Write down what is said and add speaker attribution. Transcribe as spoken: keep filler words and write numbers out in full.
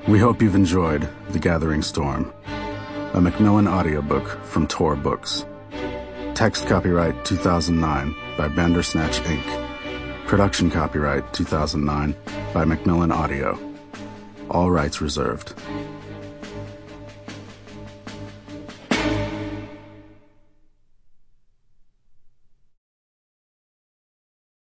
Speaker 1: We hope you've enjoyed The Gathering Storm, a Macmillan audiobook from Tor Books. Text copyright two thousand nine by Bandersnatch Incorporated. Production copyright two thousand nine by Macmillan Audio. All rights reserved.